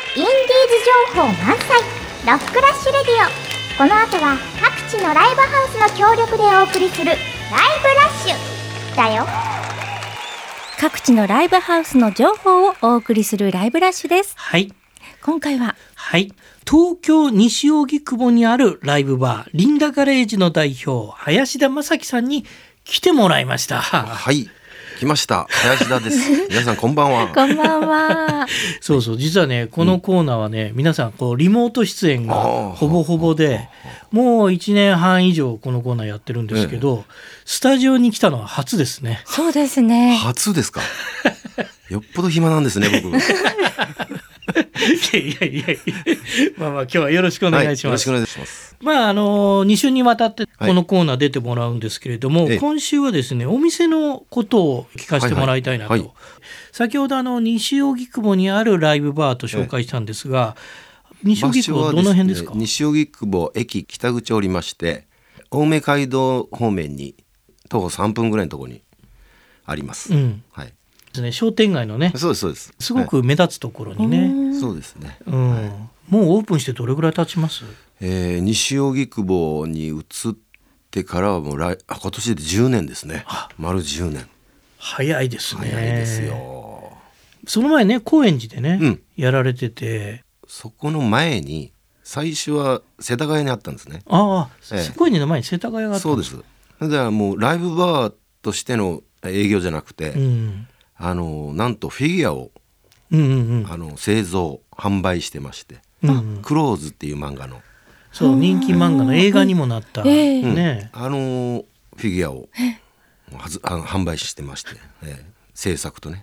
インディーズ情報満載ロックラッシュレディオ。この後は各地のライブハウスの協力でお送りするライブラッシュだよ。 各地のライブハウスの情報をお送りするライブラッシュです。 はい。 今回は東京西荻窪にあるライブバーリンダガレージの代表林田正樹さんに来てもらいました。 はい、来ました。林田です。皆さんこんばんは。 こんばんは。 そう実はねこのコーナーはね、皆さんこうリモート出演がほぼほぼで、もう1年半以上このコーナーやってるんですけど、スタジオに来たのは初ですね。 そうですね。 初ですか。よっぽど暇なんですね僕。 いやまあ今日はよろしくお願いします。 よろしくお願いします。 2週にわたってこのコーナー出てもらうんですけれども、今週はですねお店のことを聞かせてもらいたいなと、先ほど西荻窪にあるライブバーと紹介したんですが、西荻窪はどの辺ですか？ 西荻窪駅北口おりまして、青梅街道方面に徒歩3分ぐらいのところにあります。 ですね、商店街のね、 そうです。 すごく目立つところにね、 そうですね。 もうオープンしてどれぐらい経ちます？ 西荻窪に移ってからはもう今年で10年ですね。丸10年。 早いですね。 早いですよ。 その前ね高円寺でね、やられてて、 そこの前に最初は世田谷にあったんですね。 高円寺の前に世田谷があったんです。 そうです。だからもうライブバーとしての営業じゃなくて、なんとフィギュアを、製造販売してまして、クローズっていう漫画の人気漫画の映画にもなった、フィギュアを販売してまして、制作とね。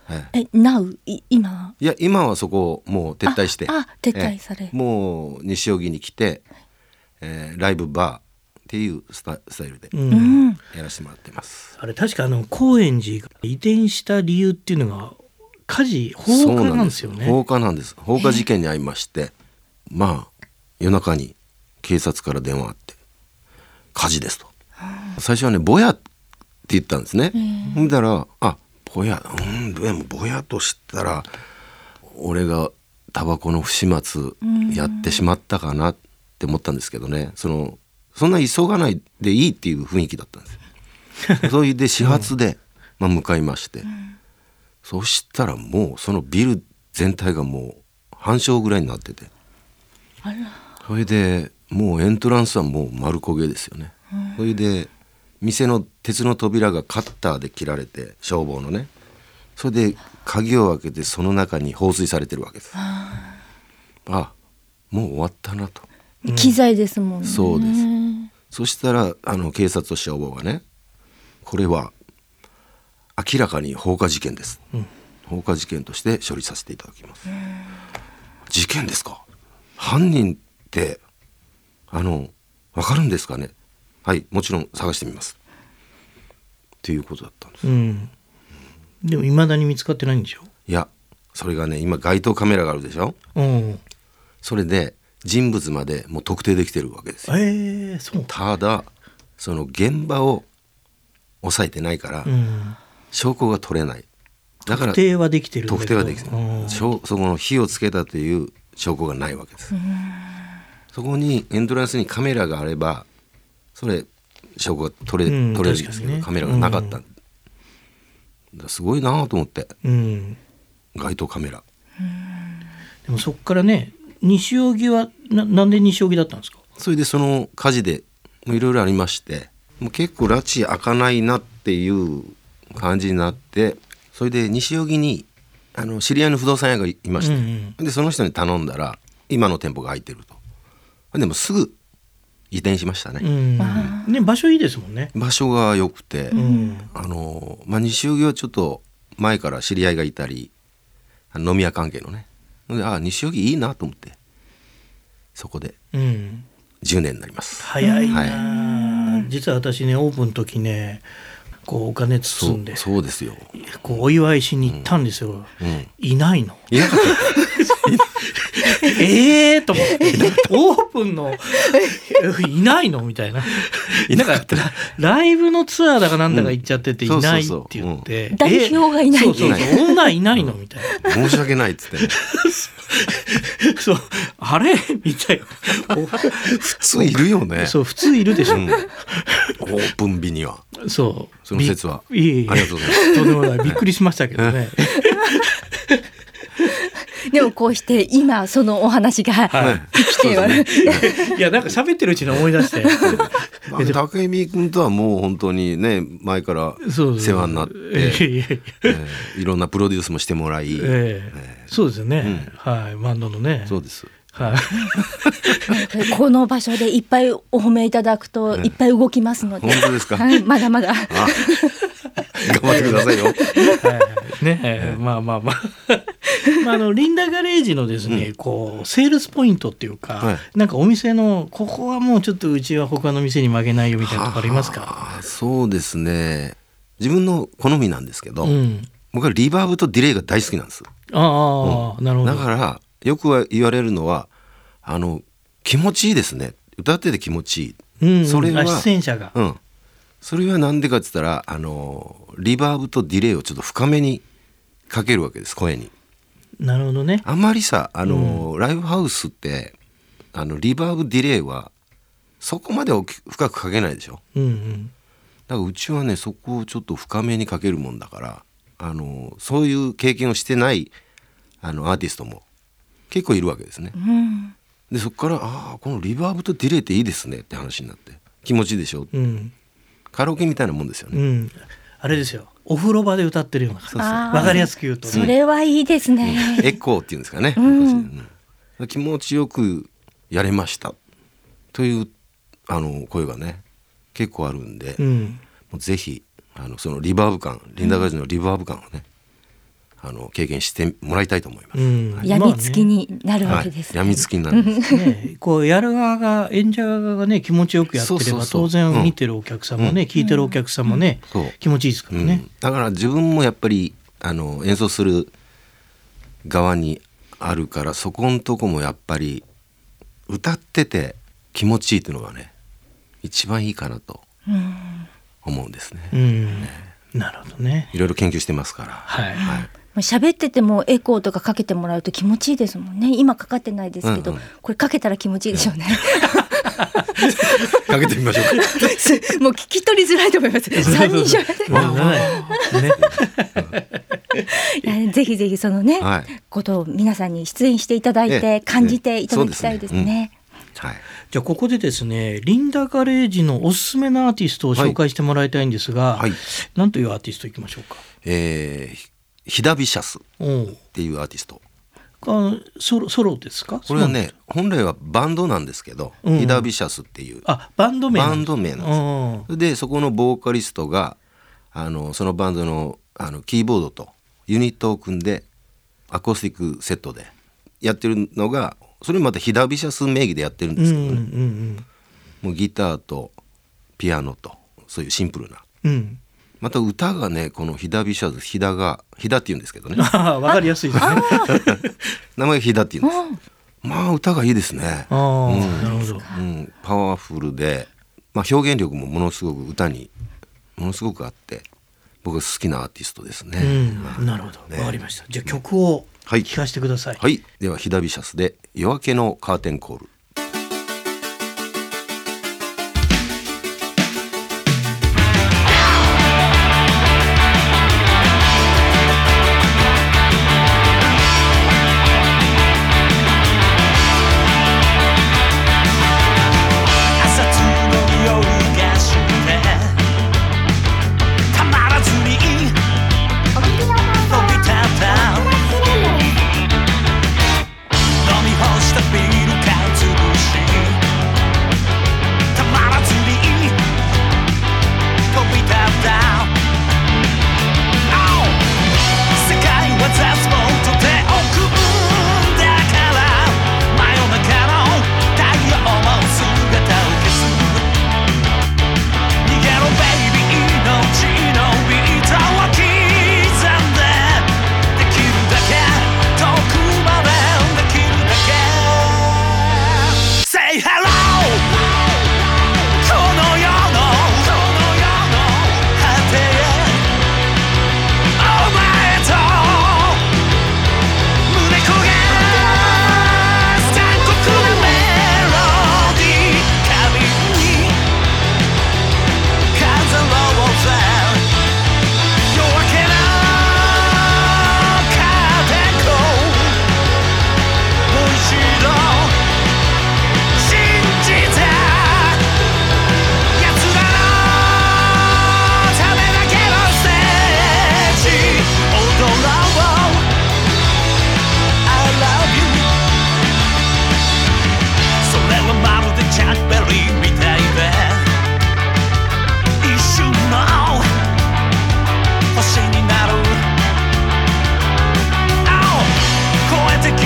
今はそこをもう撤退して、 撤退され、 もう西荻に来て、ライブバーっていうスタイルでやらせてもらってます。 あれ確か高円寺が移転した理由っていうのが放火なんですよね。 放火なんです。放火事件に遭いまして、夜中に警察から電話あって火事ですと。最初はねぼやって言ったんですね。見たらぼや、でもぼやとしたら俺がタバコの不始末やってしまったかなって思ったんですけどね。そんな急がないでいいっていう雰囲気だったんですよ。それで始発で、向かいまして、そしたらもうそのビル全体がもう半焼ぐらいになってて、それでもうエントランスはもう丸焦げですよね。それで店の鉄の扉がカッターで切られて、消防のね、それで鍵を開けてその中に放水されてるわけです。もう終わったなと。 機材ですもんね。 そうです。そしたら警察と消防がね、これは明らかに放火事件です、放火事件として処理させていただきます。事件ですか？犯人って分かるんですかね？はい、もちろん探してみますっていうことだったんです。 でも未だに見つかってないんでしょ？ いや、それがね、今街頭カメラがあるでしょ。それで人物までもう特定できてるわけですよ。 そう。 ただその現場を抑えてないから、証拠が取れない。だから特定はできてるんだけど、 特定はできてる。そこの火をつけたという証拠がないわけです。そこにエントランスにカメラがあればそれ証拠が取れるんですけど、カメラがなかった。すごいなと思って、街頭カメラ。 でもそっからね、西荻はなんで西荻だったんですか？ それでその火事でいろいろありまして、もう結構拉致開かないなっていう感じになって、それで西荻に知り合いの不動産屋がいまして、でその人に頼んだら今の店舗が空いてると。でもすぐ移転しましたね。 場所いいですもんね。 場所が良くて、西荻はちょっと前から知り合いがいたり、飲み屋関係のね、で西荻いいなと思って、そこで10年になります。 早いな、実は私ねオープンの時ねお金包んで、 そうですよ、 お祝いしに行ったんですよ。いないの。 いなかったと思ってオープンのいないのみたいな。 いなかった。 ライブのツアーだかなんだか行っちゃってていないって言って、 代表がいない。 オーナーいないのみたいな。 申し訳ないっつってね。 そうあれみたいな普通いるよね。 そう普通いるでしょ、 オープン日には。 その説はありがとうございます。 とんでもない、びっくりしましたけどね。 でもこうして今そのお話が生きては、 いやなんか喋ってるうちに思い出して武井君とはもう本当にね前から世話になっていろんなプロデュースもしてもらい、 そうですよね、はい、バンドのね。 そうです、 はい、 この場所でいっぱいお褒めいただくといっぱい動きますので、 本当ですか、 はい、まだまだ頑張ってくださいよ。 ね、まあリンダガレージのですね、こうセールスポイントっていうか、なんかお店のここはもうちょっとうちは他の店に負けないよみたいなとこありますか？ そうですね、自分の好みなんですけど、僕はリバーブとディレイが大好きなんです。 なるほど。 だからよく言われるのは気持ちいいですね、歌ってて気持ちいい、それは出演者が、 それはなんでかって言ったらリバーブとディレイをちょっと深めにかけるわけです、声に。 なるほどね。 あんまりさライブハウスってリバーブディレイはそこまで深くかけないでしょ、だからうちはねそこをちょっと深めにかけるもんだからそういう経験をしてないアーティストも結構いるわけですね、でそこからこのリバーブとディレイっていいですねって話になって、気持ちいいでしょ、カラオケみたいなもんですよね、 あれですよ、お風呂場で歌ってるような、わかりやすく言うと、ね、 それはいいですね、 エコーっていうんですかね、気持ちよくやれましたという声がね結構あるんで、もうぜひそのリバーブ感、リンダガレージのリバーブ感をね経験してもらいたいと思います、 やみつきになるわけですね、 やみつきになるんですね、こうやる側が演者側がね気持ちよくやってれば当然見てるお客さんもね、聞いてるお客さんもね、気持ちいいですからね、 だから自分もやっぱり演奏する側にあるから、そこのとこもやっぱり歌ってて気持ちいいっていうのがね一番いいかなと思うんですね、 なるほどね、 いろいろ研究してますから、 喋っててもエコーとかかけてもらうと気持ちいいですもんね。今かかってないですけど、これかけたら気持ちいいでしょうね、 かけてみましょうかもう聞き取りづらいと思います。3人喋ってるぜひぜひそのね、ことを皆さんに出演していただいて感じていただきたいですね。 じゃあここでですね、リンダガレージのおすすめのアーティストを紹介してもらいたいんですが、何というアーティストいきましょうか？ ヒダビシャスっていうアーティスト、 ソロですか？ これはね本来はバンドなんですけど、ヒダビシャスっていうバンド名なんです。でそこのボーカリストがそのバンドのキーボードとユニットを組んでアコースティックセットでやってるのが、それまたヒダビシャス名義でやってるんですけどね、もうギターとピアノとそういうシンプルな、また歌がね、このヒダビシャス、ヒダって言うんですけどねわかりやすいですね名前ヒダって言うんです。まあ歌がいいですね。 なるほど、 パワフルで、表現力もものすごく歌にものすごくあって、僕が好きなアーティストですね。 なるほど、わかりました。じゃあ曲を聴かせてください。 ではヒダビシャスで夜明けのカーテンコール。 したビール缶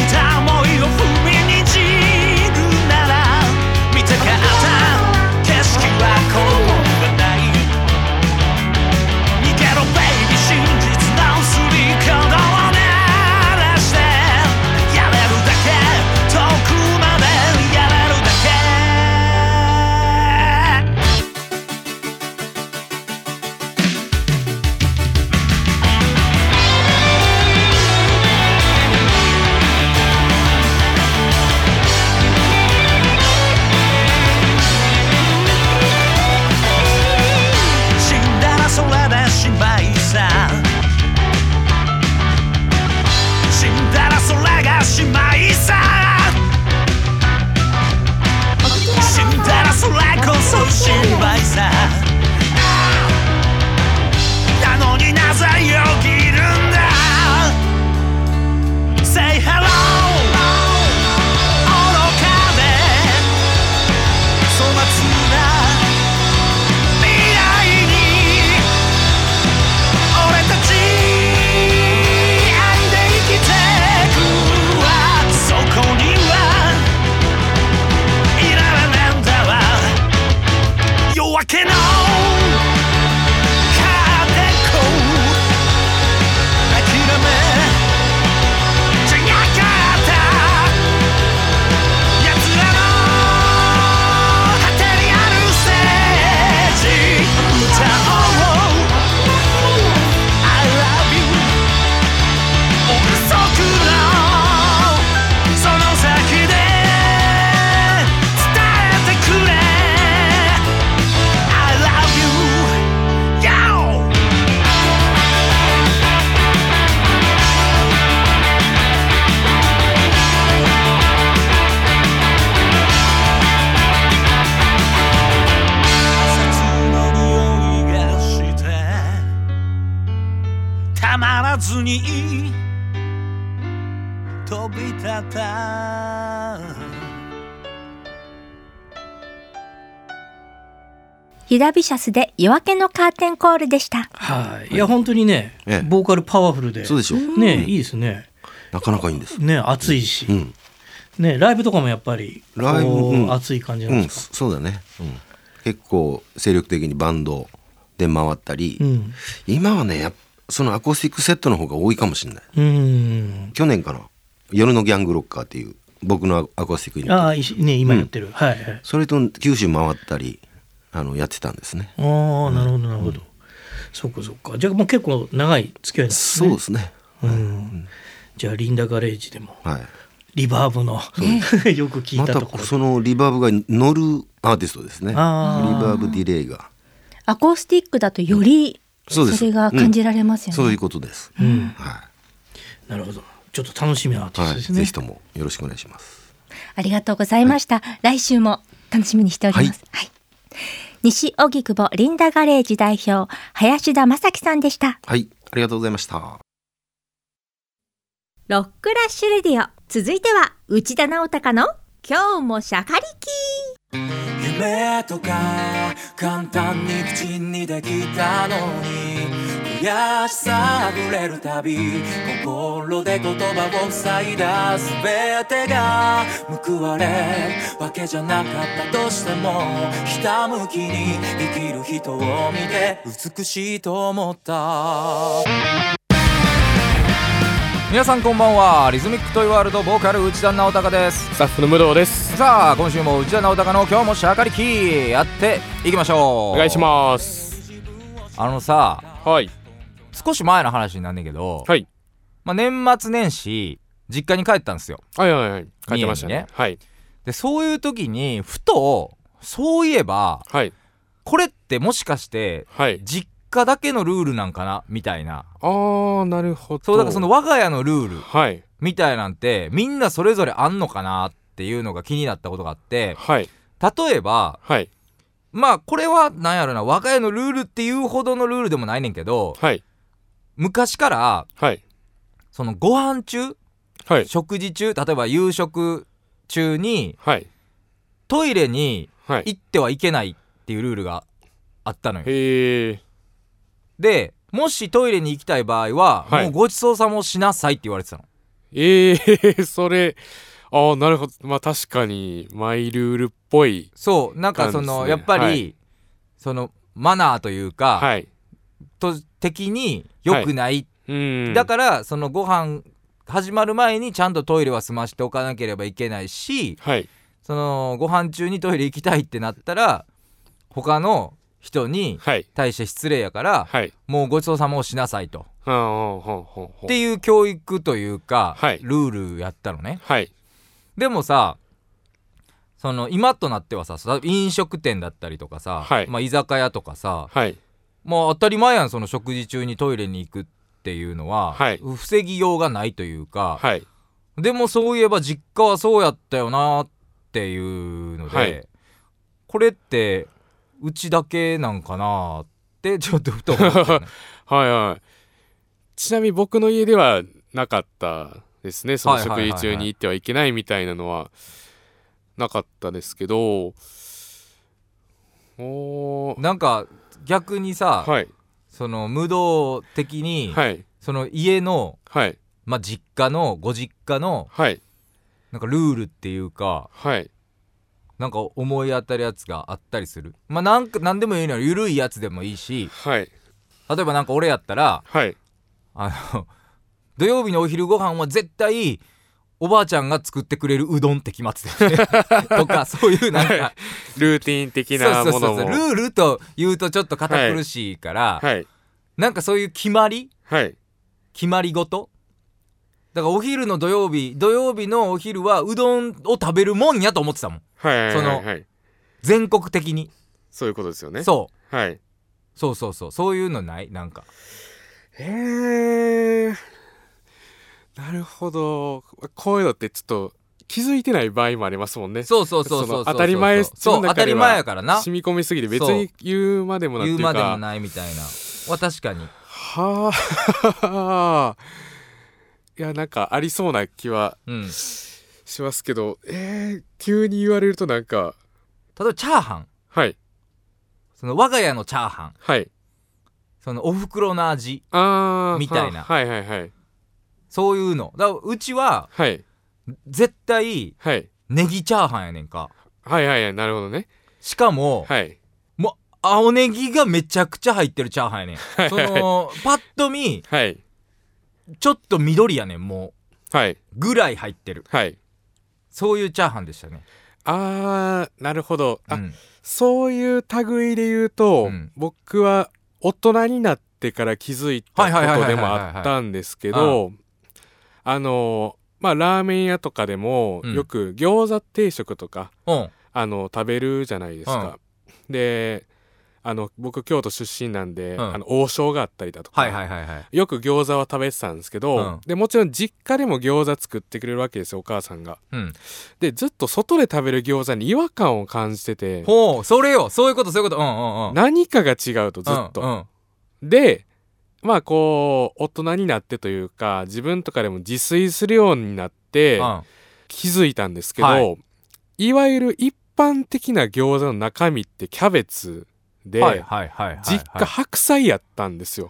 た想いを踏みにじるなら見たかった景色はこうがない逃げろベイビー真実のすり角を鳴らしてやれるだけ遠くまでやれるだけ死んだらそれでしまいさ死んだらそれがしまいさ死んだらそれこそしまいさなのになぜよぎるんだ Say hello 愚かで粗末な未来に俺たち愛で生きてくわそこにはいられねえんだわ夜明けのカーテンコ諦めじゃなかった奴らの果てにあるステージ歌おう I love you 憶測のその先で伝えてくれ I love you Yo 摩擦の匂いがしてたまらずに飛び立ったユダビシャスで夜明けのカーテンコールでした。 はい、いや本当にね、ボーカルパワフルで、 そうでしょね、いいですね。 なかなかいいんですね、熱いし、ね、ライブとかもやっぱりライブ、 熱い感じなんですか。 そうだね、結構精力的にバンドで回ったり、今はねそのアコースティックセットの方が多いかもしれない。去年かな、夜のギャングロッカーっていう僕のアコースティックユニット、 ね、今やってる、はいはい、 それと九州回ったりやってたんですね。 なるほどなるほど、そっかそっか。じゃあもう結構長い付き合いなんですね。 そうですね、 じゃあリンダガレージでも、 はい、 リバーブのよく聞いたところ、 またそのリバーブが乗るアーティストですね。リバーブディレイがアコースティックだとよりそれが感じられますよね。 そういうことです、 なるほど。ちょっと楽しみなアーティストですね、 ぜひともよろしくお願いします。 ありがとうございました、来週も楽しみにしております、西荻窪リンダガレージ代表林田正樹さんでした。 はい、ありがとうございました。 ロックラッシュレディオ、続いては内田直隆の今日もシャカリキ。 夢とか簡単に口にできたのに悔しさあふれるたび心で言葉を塞いだ全てが報われるわけじゃなかったとしてもひたむきに生きる人を見て美しいと思った。 皆さんこんばんは。リズミックトイワールドボーカル内田直隆です。 スタッフの武藤です。 さあ今週も内田直隆の今日もシャカリキやっていきましょう。 お願いします。 さ、 はい、 少し前の話になんねんけど、 はい、 年末年始実家に帰ったんですよ。 はいはいはい、帰ってましたね。はい。 でそういう時にふとそういえば、 はい、 これってもしかして、 はい、 実家だけのルールなんかなみたいな。 なるほど。 そうだからその我が家のルール、 はい、 みたいなんてみんなそれぞれあんのかなっていうのが気になったことがあって、 はい、 例えば、 はい、 まあこれはなんやろな、我が家のルールっていうほどのルールでもないねんけど、 はい、 昔から、 はい、 そのご飯中、 はい、 食事中、例えば夕食中に、 はい、 トイレにはい行ってはいけないっていうルールがあったのよ。 へー。 でもしトイレに行きたい場合は、はい、もうごちそうさまをしなさいって言われてたの。 それなるほど。まあ確かにマイルールっぽい、 そうなんかその、やっぱり、はい、そのマナーというか、はい、的に良くない、はい、だからそのご飯始まる前にちゃんとトイレは済ましておかなければいけないし、はい、そのご飯中にトイレ行きたいってなったら他の人に対して失礼やから、はい、もうごちそうさまをしなさいと、はい、っていう教育というか、はい、ルールやったのね、はい、でもさその今となってはさ飲食店だったりとかさ、はい、まあ、居酒屋とかさ、はい、もう当たり前やん、その食事中にトイレに行くっていうのは、はい、防ぎようがないというか、はい、でもそういえば実家はそうやったよなっていうので、はい、これってうちだけなんかなってちょっとふと思って、ね、 はいはい。ちなみに僕の家ではなかったですね。その食事中に行ってはいけないみたいなのはなかったですけど、 なんか逆にさ、はい、その無道的に、はい、その家の、はい、まあ、実家のご実家の、はい、なんかルールっていうか、はい、なんか思い当たるやつがあったりする。まあなんでもいいのよ、緩いやつでもいいし、はい、例えばなんか俺やったら、はい、土曜日のお昼ご飯は絶対おばあちゃんが作ってくれるうどんって決まってたよねとか、そういうなんか、はい、 ルーティン的なものも、 ルールと言うとちょっと堅苦しいから、はい、なんかそういう決まり、はい、決まり事だからお昼の土曜日のお昼はうどんを食べるもんやと思ってたもん、はいはいはいはい、その全国的にそういうことですよね。 そう、はい、そういうのない？なんかなるほど。こういうのってちょっと気づいてない場合もありますもんね。 そう当たり前、 当たり前やからな、 染み込みすぎて別に言うまでもなっていうか、 言うまでもないみたいなは確かにいやなんかありそうな気はしますけど、急に言われるとなんか、 例えばチャーハン、はい、その我が家のチャーハン、はい、そのお袋の味みたいな、はいはいはい、そういうのだからうちは、はい、絶対、はい、ネギチャーハンやねんか。 はいはいはい、なるほどね。 しかも、はい、もう青ネギがめちゃくちゃ入ってるチャーハンやねんそのパッと見、はい、ちょっと緑やねんもう、はい、ぐらい入ってる、はい、そういうチャーハンでしたね。 なるほど、うん、そういう類で言うと、うん、僕は大人になってから気づいたことでもあったんですけど、まあラーメン屋とかでも、うん、よく餃子定食とか、うん、食べるじゃないですか、うん、で僕京都出身なんで、うん、王将があったりだとか、はいはいはいはい、よく餃子は食べてたんですけど、うん、でもちろん実家でも餃子作ってくれるわけですよ、お母さんが、うん、でずっと外で食べる餃子に違和感を感じてて、 ほう、それよ、そういうこと、うんうんうん、 何かが違うとずっと、うんうん、でまあこう大人になってというか自分とかでも自炊するようになって気づいたんですけど、はい、いわゆる一般的な餃子の中身ってキャベツで、実家白菜やったんですよ。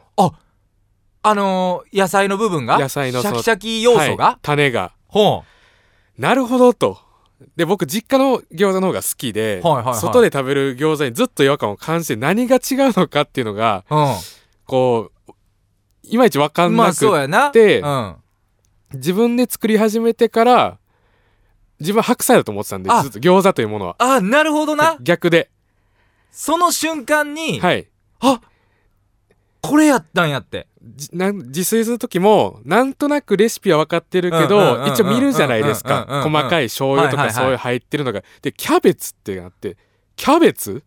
野菜の部分が、 野菜のシャキシャキ要素が、はい、 種が、ほう、なるほどと。で僕実家の餃子の方が好きで、はいはいはい、外で食べる餃子にずっと違和感を感じて何が違うのかっていうのが、うん、こういまいち分かんなくって、まあそうやな、うん、自分で作り始めてから自分は白菜だと思ってたんで、ずっと餃子というものは。 なるほどな。 逆でその瞬間に、はい、これやったんやって。 自炊する時もなんとなくレシピは分かってるけど、一応見るじゃないですか、細かい醤油とかそういう入ってるのが、でキャベツってなって、キャベツ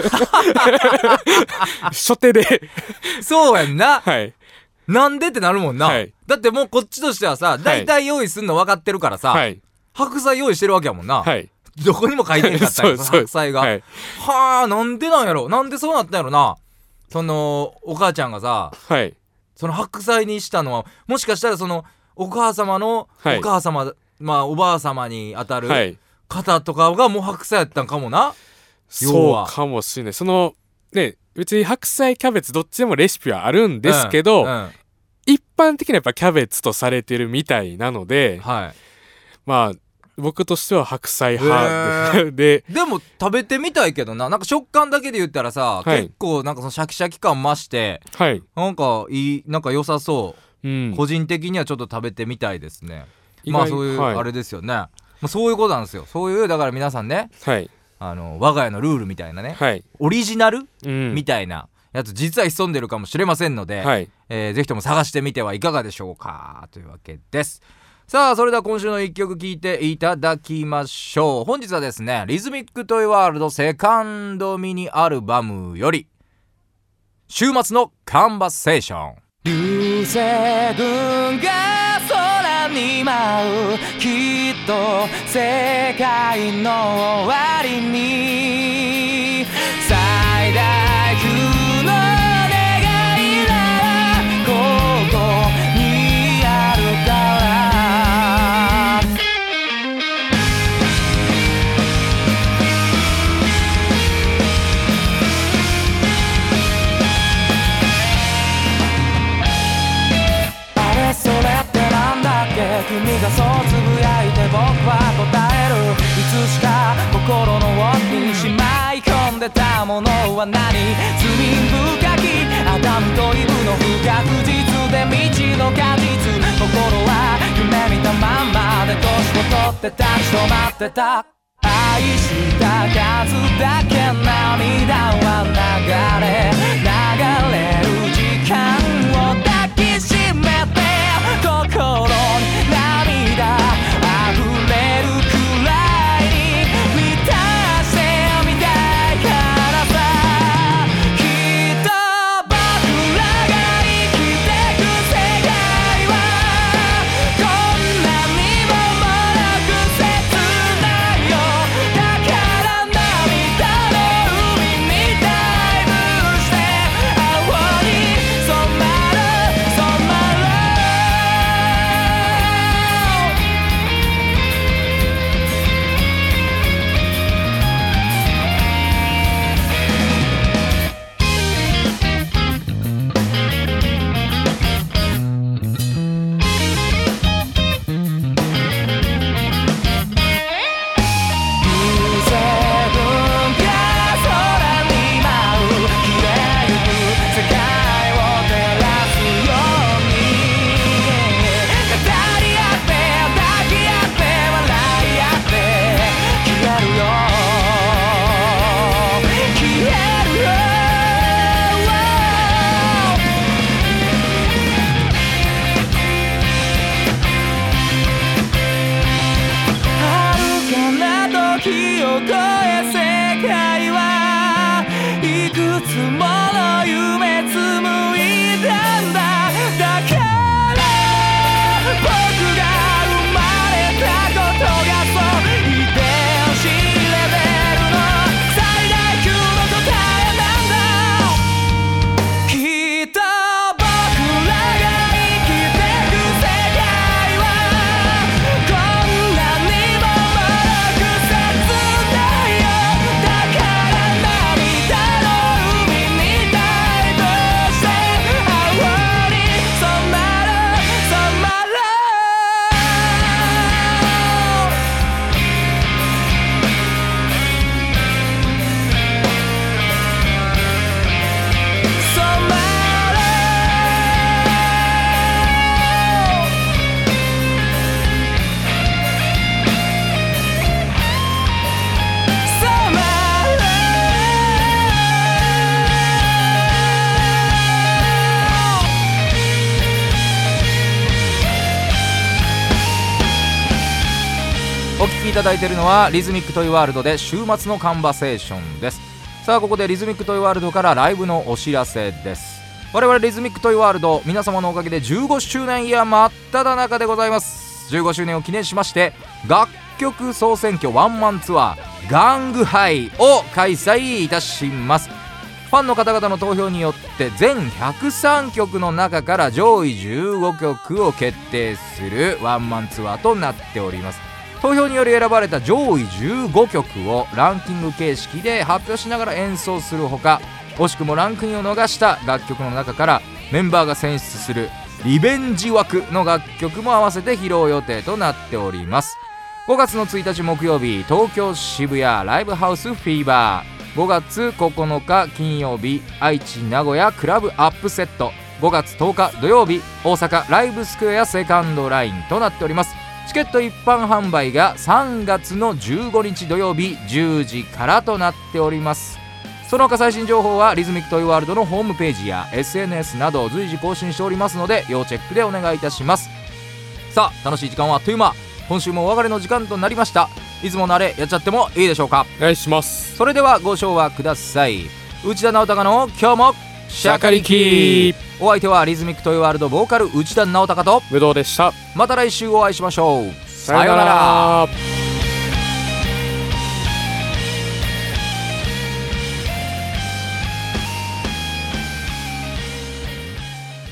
初手でそうやんな、はい、なんでってなるもんな、はい、だってもうこっちとしてはさ、だいたい用意すんの分かってるからさ、はい、白菜用意してるわけやもんな、はい、どこにも書いてんかったんや白菜が、はい、なんでなんやろ、なんでそうなったんやろな。そのお母ちゃんがさ、はい、その白菜にしたのはもしかしたらそのお母様の、はい、お母様、まあおばあ様にあたる方とかがもう白菜やったんかもな。 そうかもしれない。そのね、別に白菜キャベツどっちでもレシピはあるんですけど、 一般的にはやっぱキャベツとされてるみたいなので、まあ僕としては白菜派ででも食べてみたいけどな。なんか食感だけで言ったらさ、結構なんかそのシャキシャキ感増して、なんかいい、なんか良さそう、個人的にはちょっと食べてみたいですね。まあそういうあれですよね、まあ、そういうことなんですよ。そういうだから皆さんね、我が家のルールみたいなね、オリジナル、みたいなやつ実は潜んでるかもしれませんので、ぜひとも探してみてはいかがでしょうかというわけです。さあそれでは今週の一曲聴いていただきましょう。本日はですね、リズミックトイワールドセカンドミニアルバムより週末のカンバセーション。 流星群が空に舞う、きっと世界の終わりに最大級の願いならここにあるから。君がそうつぶやいて僕は答える。いつしか心の奥にしまい込んでたものは何。罪深きアダムとイブの不確実で未知の果実。心は夢見たまんまで年を取って立ち止まってた。愛した数だけ涙は流れる時間を抱きしめて心に涙溢れるくらいに満たしてみたいからさ。きっと僕らが生きてく世界はこんなにももなく切ないよ。だから涙の海にダイブして青に染まる染まる。 お聞きいただいているのはリズミックトイワールドで週末のカンバセーションです。さあここでリズミックトイワールドからライブのお知らせです。我々リズミックトイワールド、皆様のおかげで15周年イヤー真っ只中でございます。15周年を記念しまして楽曲総選挙ワンマンツアーガングハイを開催いたします。ファンの方々の投票によって全103曲の中から上位15曲を決定するワンマンツアーとなっております。投票により選ばれた上位15曲をランキング形式で発表しながら演奏するほか、惜しくもランクインを逃した楽曲の中からメンバーが選出するリベンジ枠の楽曲も合わせて披露予定となっております。5月の1日木曜日、東京渋谷ライブハウスフィーバー。5月9日金曜日、愛知名古屋クラブアップセット。5月10日土曜日、大阪ライブスクエアセカンドラインとなっております。チケット一般販売が3月の15日土曜日10時からとなっております。その他最新情報はリズミックトイワールドのホームページや SNS など随時更新しておりますので要チェックでお願いいたします。さあ、楽しい時間はあっという間。今週もお別れの時間となりました。いつものあれやっちゃってもいいでしょうか。 お願いします。 それではご唱和ください。内田直隆の今日もシャカリキ。お相手はリズミックトイワールドボーカル内田直隆と武道でした。 また来週お会いしましょう。 さよなら。